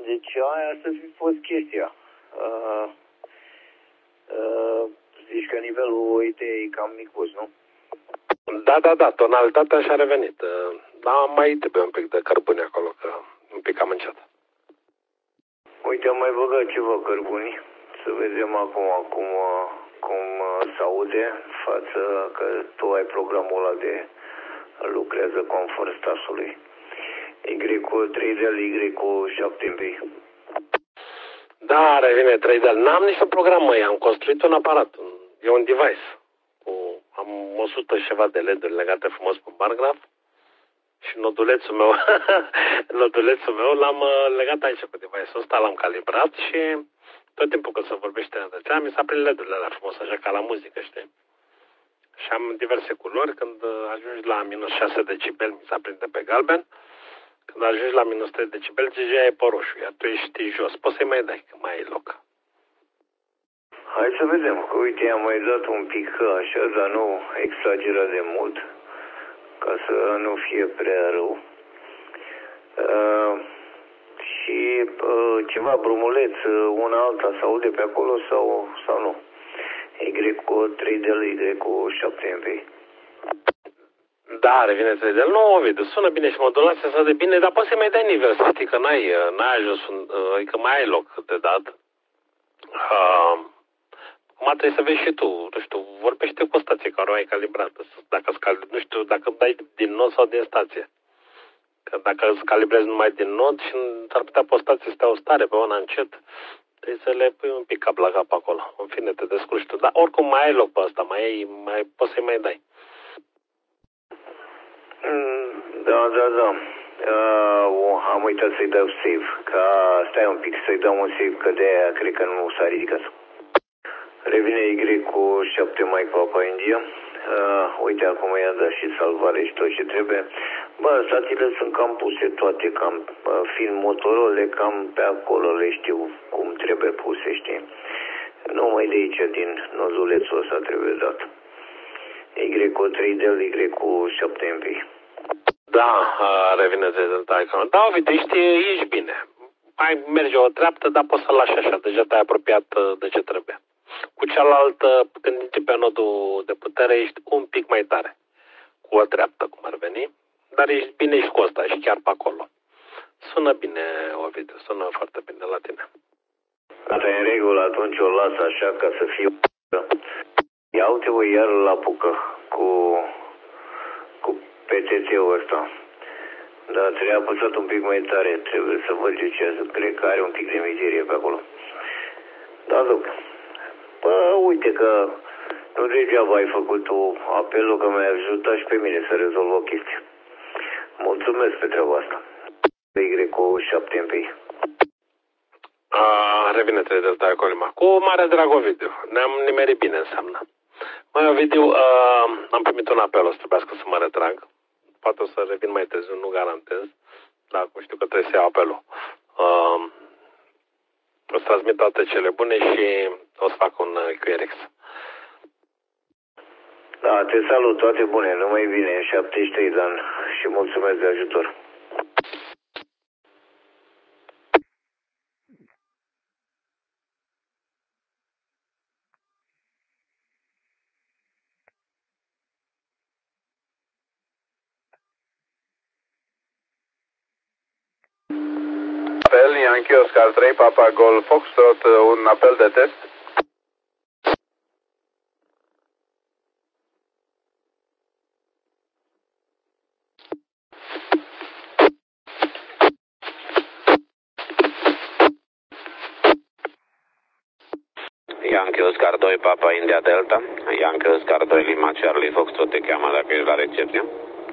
Deci aia să fi fost chestia. Zici că nivelul OIT e cam micuț, nu? Da, tonalitatea și-a revenit. Dar mai trebuie un pic de cărbune acolo, că un pic am încet. Uite, am mai băgat ceva cărbuni. Să vedem acum cum s-aude față că tu ai programul ăla de lucrează conform stasului. Y cu 3D, Y cu 7 Da, revine 3D. N-am niciun program, măi. Am construit un aparat. E un device. Am 100 și ceva de LED-uri legate frumos cu bar graf. Și nodulețul meu l-am legat aici cu device-ul ăsta, l-am calibrat și tot timpul când se vorbește în rețea, mi s-a prins LED-urile alea frumos, așa ca la muzică, știi? Și am diverse culori. Când ajungi la minus 6 decibel, mi s-a prinde pe galben. Când ajungi la minus 3 decibel, deja e pe roșu, iar tu ești jos. Poți să-i mai dai, că mai ai loc. Hai să vedem, că uite, am mai dat un pic așa, dar nu exagerat de mult, ca să nu fie prea rău. Și ceva brumuleț, una alta, se aude pe acolo sau nu? Y cu 3D, Y cu 7 MV. Da, revine 3D. Nu, Ovidiu, sună bine și modulația asta de bine, dar poți să mai dai nivel, să știi că n-ai ajuns, adică mai ai loc de dat. Acum trebuie să vezi și tu, nu știu, vorbește cu o stație care o ai calibrată, nu știu, dacă dai din nod sau din stație. Că dacă îți calibrezi numai din nod și s-ar putea pe o stație să te o stare pe una încet, trebuie să le pui un pic cap la cap acolo. În fine, te descurci tu. Dar oricum mai ai loc pe ăsta, poți să-i mai dai. Da. Am uitat să-i dau save. Stai un pic să-i dau un save, că de-aia cred că nu s-a ridicat. Revine Y cu 7 Mike Papa India. Uite, acum i-a dat și salvare și tot ce trebuie. Bă, stațiile sunt cam puse toate, cam fiind motorole, cam pe acolo le știu cum trebuie puse, știi? Numai de aici, din nodulețul ăsta trebuie dat. Y cu 3D, Y cu 7 MP. Da, revine de Taicon. Da, uite, ești bine. Mai merge o treaptă, dar poți să lași așa, deja te-ai apropiat de ce trebuie. Cu cealaltă, când intri pe nodul de putere, ești un pic mai tare. Cu o treaptă, cum ar veni. Dar ești bine și cu ăsta, ești chiar pe acolo. Sună bine, Ovidiu, sună foarte bine la tine. Asta e în regulă, atunci o las așa ca să fie... Ia uite-vă, iar îl apucă cu PTT-ul ăsta. Dar trebuie apăsat un pic mai tare, trebuie să văd ce cred că are un pic de mizerie pe acolo. Da, duc. Bă, uite că nu degeaba ai făcut tu apelul, că mi-ai ajutat și pe mine să rezolv o chestie. Mulțumesc pe treaba asta. Y cu 7 MP. Revine de acolo, cu mare drag, Ovidiu. Ne-am nimerit bine, înseamnă. Mai Ovidiu, am primit un apel, o să trebuiască să mă retrag. Poate o să revin mai târziu, nu garantez. Dar acum știu că trebuie să iau apelul. O să transmit toate cele bune și o să fac un QRX. Da, te salut, toate bune, numai bine, 73 de ani și mulțumesc de ajutor. Apel Yankee Oscar 3 Papa Golf Foxtrot, un apel de test. Yankee Oscar 2 Papa India Delta, Yankee Oscar 2 Lima Charlie Foxtrot te cheamă dacă ești la recepție.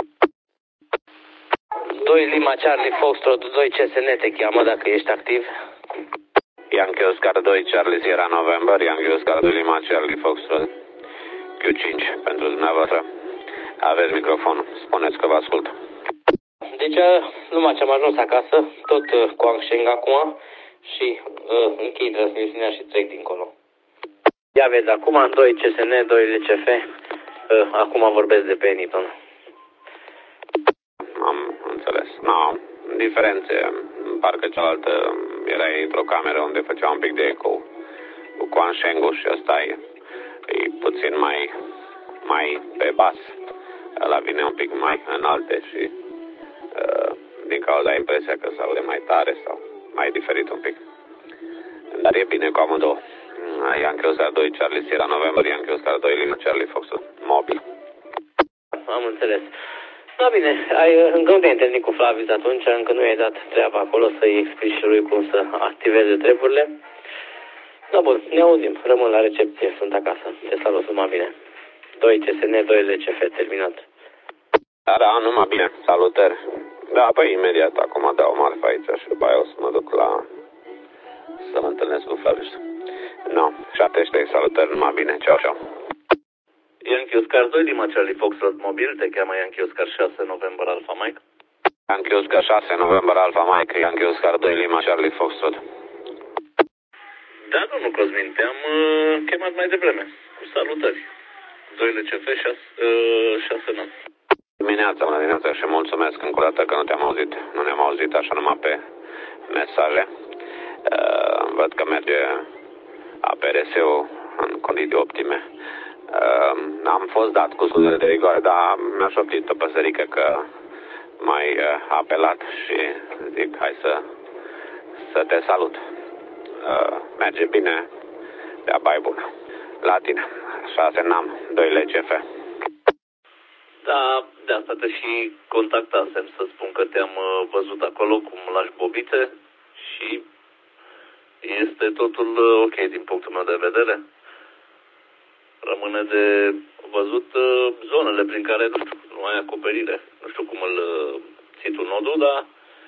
2 Lima Charlie Foxtrot 2 CSN te cheamă dacă ești activ. Yankee Oscar 2 Charlie Sierra November, Yankee Oscar 2 Lima Charlie Foxtrot Q5 pentru dumneavoastră. Aveți microfon, spuneți că vă ascult. Deci numai ce am ajuns acasă, tot cu Angsheng acum și închei transmisiunea și trec dincolo. Ia vezi, acum 2 CSN, 2 LCF, acum vorbesc de pe Anyton. Am înțeles. No, diferențe în parcă cealaltă erai într-o cameră unde făcea un pic de eco cu Quansheng-ul și ăsta e puțin mai pe bas. Ăla vine un pic mai înalte și din cauza impresia că se aude mai tare sau mai diferit un pic. Dar e bine cu amândouă. Yankee Oscar 2 Charlie Sierra November, Yankee Oscar 2 Lima Charlie Foxtrot mobil. Am înțeles. Da, bine, încă nu te-ai întâlnit cu Flavius atunci, încă nu i-ai dat treaba acolo să-i explici lui cum să activeze treburile. Da, bun, ne auzim, rămân la recepție, sunt acasă, te salut, numai bine. 2 CSN, 2 LCF, terminat. Da, numai bine, salutări. Da, păi imediat acum dau marfa aici și după aia o să mă duc să mă întâlnesc cu Flavius. No, 73, salutări, numai bine, ceau, ceau. Yankee Oscar 2, Lima Charlie Foxtrot mobil, te cheamă Yankee Oscar 6, November Alpha Mike. Yankee Oscar 6, November Alpha Mike, Yankee Oscar 2, Lima Charlie Foxtrot. Da, domnul Cosmin, te-am chemat mai devreme, cu salutări. 2 LCF, 6 9. Bună dimineața și mulțumesc încă o dată că nu te-am auzit. Nu ne-am auzit așa numai pe mesaje. Văd că merge APRS-ul în condiții optime. Am fost dat cu scuzele de rigoare, dar mi-a șoptit o păsărică că m-ai apelat și zic hai să te salut. Merge bine, de-abia e bună. La tine, 6 NAM, 2 LCF. Da, de asta te și contactasem să spun că te-am văzut acolo cum lași bobițe și este totul ok din punctul meu de vedere. Rămâne de văzut zonele prin care, nu știu, nu ai acoperire. Nu știu cum îl ții tu nodul, dar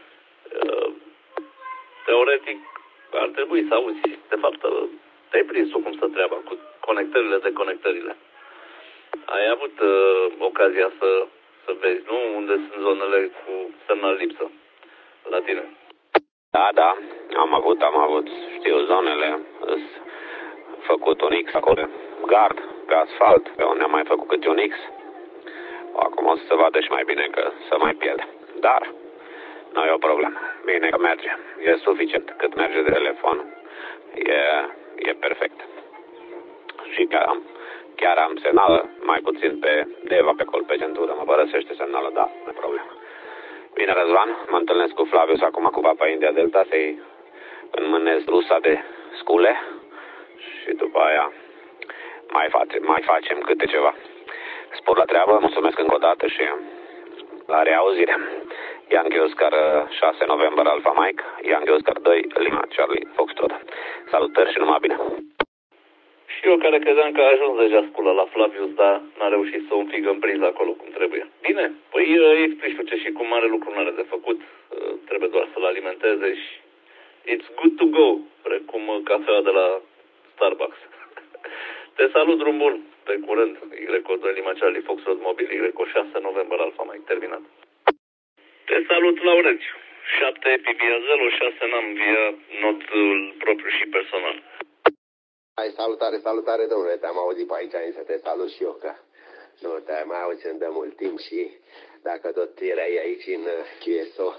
teoretic ar trebui să auzi. De fapt, te-ai prins cum stă treaba cu conectările, deconectările. Ai avut ocazia să vezi, nu? Unde sunt zonele cu semnal lipsă la tine. Da, am avut, știu zonele, făcut un X acolo, gard, pe asfalt, pe unde am mai făcut câte un X. Acum o să se vadă și mai bine că să mai pierde. Dar nu e o problemă. Bine că merge. E suficient cât merge de telefon. E perfect. Și chiar am semnală, mai puțin pe Deva, pe col, pe centură. Mă părăsește semnală, da, nu e problemă. Bine, Răzvan, mă întâlnesc cu Flavius acum cu Papa India Delta să-i înmânez rusa de scule și după aia mai facem câte ceva. Spor la treabă, mulțumesc încă o dată și la reauzire. Yankee Oscar 6 November Alpha Mike, Yankee Oscar 2 Lima Charlie Foxtrot. Salutări și numai bine. Și eu care credeam că a ajuns deja scula la Flavius, dar n-a reușit să o înfigă în priză acolo cum trebuie. Bine, păi explici tu ce și cum mare lucru n-are de făcut. Trebuie doar să-l alimenteze și it's good to go, precum cafeaua de la Starbucks. Te salut, drum bun, pe curând. Y2 Lima Charlie Foxtrot mobil, Y6 November Alpha Mike, terminat. Te salut, Laurențiu. 7 via Zelo, 6 NAM via notul propriu și personal. Hai, salutare, domnule, te-am auzit pe aici, să te salut și eu, că nu te-ai mai auzit de mult timp și dacă tot erai aici în QSO,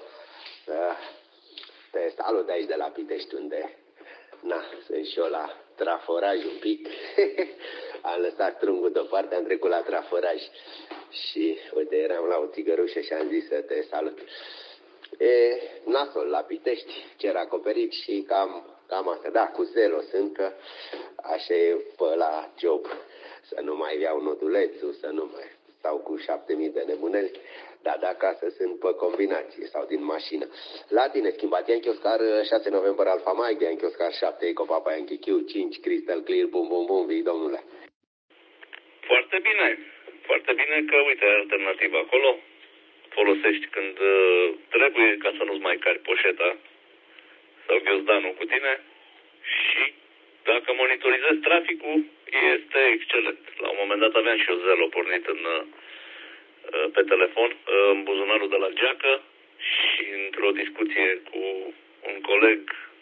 te salut de aici de la Pitești, unde, sunt și eu la traforaj un pic, am lăsat trungul deoparte, am trecut la traforaj și, uite, eram la o țigărușă și am zis să te salut. E nasol la Pitești, cer acoperit și cam asta, da, cu zelo sunt, că așa e pe la job, să nu mai iau nodulețul, să nu mai stau cu 7000 de nebuneli, dar de acasă sunt pe combinație sau din mașină. La tine schimbat, Yankee Oscar 6 November Alpha Mike, Yankee Oscar 7 Eco Papa Yankee Q5 Crystal Clear, bum, vii, domnule. Foarte bine că, uite, ai alternativă acolo, folosești când trebuie ca să nu-ți mai cari poșeta sau ghiozdanul cu tine și dacă monitorizezi traficul, este excelent. La un moment dat aveam și eu Zelo pornit pe telefon, în buzunarul de la geacă și într-o discuție cu un coleg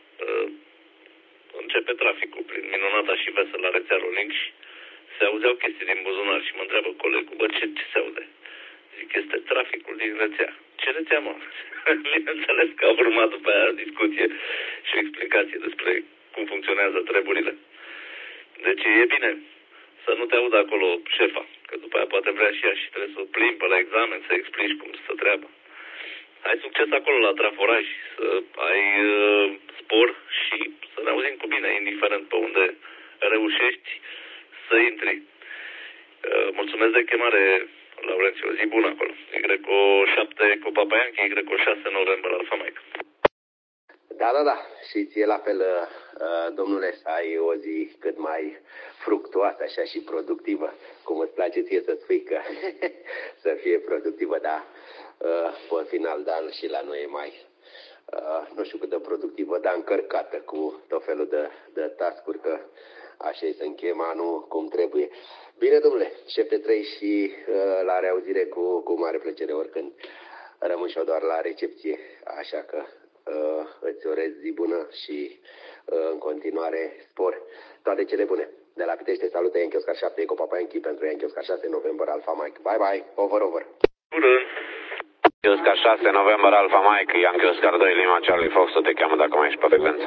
începe traficul prin minunata și veselă rețea Rolling și se auzeau chestii din buzunar și mă întreabă colegul, ce se aude? Zic, este traficul din rețea. Ce rețea, mă? Bineînțeles că a urmat după aia discuție și o explicație despre cum funcționează treburile. Deci e bine să nu te audă acolo șefa, că după aia poate vrea și ea și trebuie să o plimbi pe la examen, să explici cum stă treaba. Ai succes acolo la traforaj, să ai spor și să ne auzim cu bine, indiferent pe unde reușești să intri. Mulțumesc de chemare, Laurențiu, o zi bună acolo. Greco 7 cu Papa Yankee, Greco 6 November Alfa Mike. Da. Și ție la fel, domnule, să ai o zi cât mai fructuoasă așa și productivă. Cum îți place ție să spui că să fie productivă, da. Pe final de an și la noi e mai, nu știu cât de productivă, dar încărcată cu tot felul de task-uri, că așa e să încheiem anul cum trebuie. Bine, domnule, șef de 3 și la reauzire cu mare plăcere oricând. Rămân și eu doar la recepție, așa că îți urez zi bună și în continuare spor. Toate cele bune. De la Pitești salută Yankee Oscar 7 cu Papa Yankee pentru Yankee Oscar 6 November Alpha Mike. Bye bye, over. Bună! Oscar 6 November Alpha Mike, Yankee Oscar 2 Lima Charlie Fox, te cheamă dacă mai ești pe frecvență.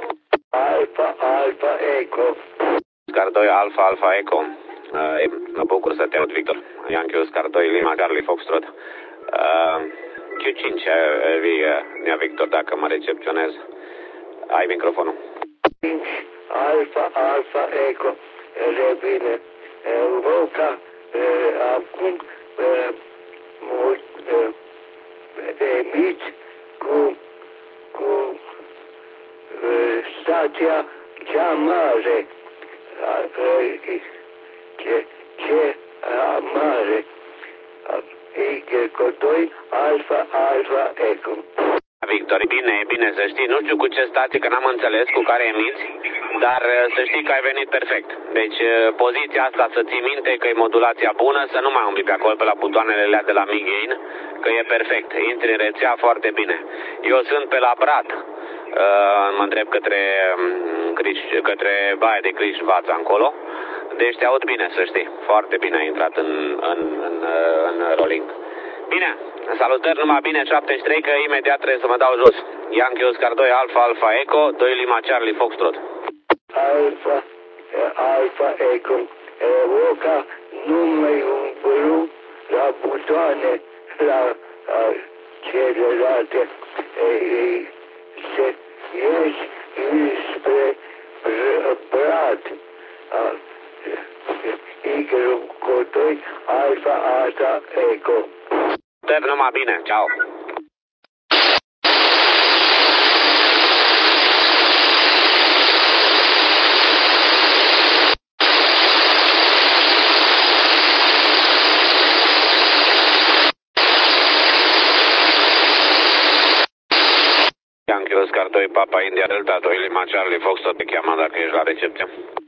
Alfa Echo. Oscar 2 Alpha Echo. Mă bucur să te aud, Victor. Yankee Oscar 2 Lima Charlie Foxtrot. Q5, nea Victor, dacă mă recepționez. Ai microfonul. 5 Alfa Echo. Revine. Roca acum emit cu stația cea mare. Ce mare. Y2 Alfa Echo. Victor, bine să știi, nu știu cu ce stație, că n-am înțeles cu care emiți, dar să știi că ai venit perfect. Deci poziția asta să ții minte că e modulația bună, să nu mai umbli pe acolo pe la butoanele alea de la Migain, că e perfect, intri în rețea foarte bine. Eu sunt pe la Brat, mă întreb către Baia de Criș-Vața încolo, deci te aud bine, să știi, foarte bine ai intrat în rolling. Bine, salutări, numai bine, 73, că imediat trebuie să mă dau jos. Yankee Oscar 2 Alfa Echo, 2 Lima Charlie Foxtrot. Alfa Echo. Roca nu-mi umplu la butoane, la celelalte. Se ieși spre Brad. Y2 Alfa Echo. Salutări, numai bine, ceau. Yankee Oscar 2 Papa India Delta 2 Lima Charlie Fox, te cheamă dacă ești la recepție.